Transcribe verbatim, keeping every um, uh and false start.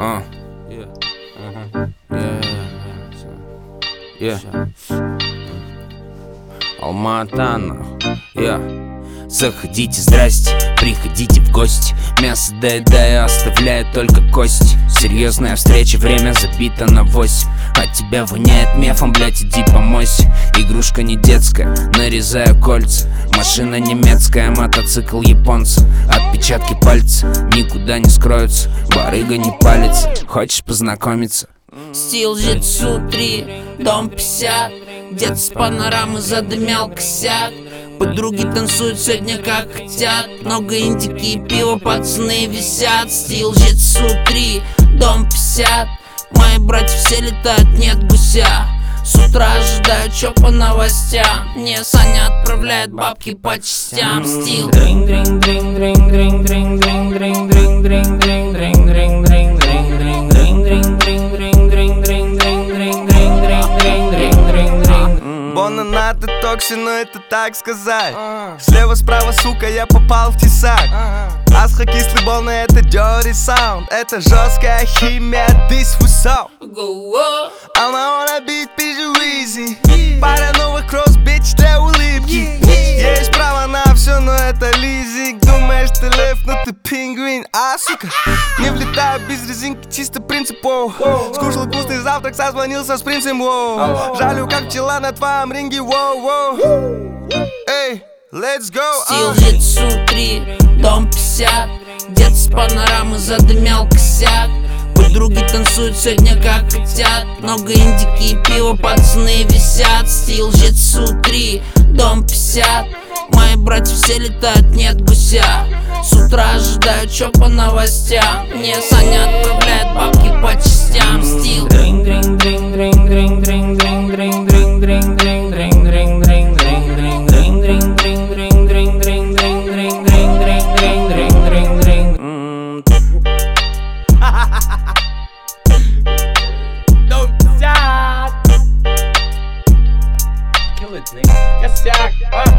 Uh. Yeah. Uh-huh. Yeah. Yeah. Алма-Ата, нахуй. Yeah. Заходите, здрасте, приходите в гости. Мясо доедаю, оставляю только кость. Серьезная встреча, время забито на восемь. От тебя воняет мефом, блять, иди помойся. Игрушка не детская, нарезаю кольца. Машина немецкая, мотоцикл японца. Отпечатки пальца никуда не скроются. Барыга не палится, хочешь познакомиться? Стил Житсу три, дом пятьдесят. Где-то с панорамы задымял косяк. Подруги танцуют сегодня как хотят. Много индики и пива, пацаны висят. Стил Житсу три, дом пятьдесят. Мои братья все летают, нет гуся. С утра ожидаю, чё по новостям. Мне Саня отправляет бабки по частям. Стил Бонана, ты токси, но это так сказать. Слева, справа, сука, я попал в тесак. Асха, кислый бол, но это dirty sound. Это жесткая химия, this was up. I wanna beat пизжу easy. Пара новых кросс, bitch, для улыбки. Есть право на все, но это лизинг. Думаешь, ты лев, но ты пингвин. А, сука, не влетаю без резинки, чисто принципов. Скушал вкусный завтрак, созвонился с принцем, воу. Жалю, как пчела на твоем ринге, воу-воу. Эй, let's go. Стил Житсу три, дом пятьдесят. Где-то с панорамы задымял косяк. Подруги танцуют сегодня как хотят. Много индики и пива, пацаны висят. Стил Житсу три, дом пятьдесят. Мои братья все летают, нет гуся. С утра ожидаю, чё по новостям. Мне Саня отправляет бабки по частям. Стил Косяк.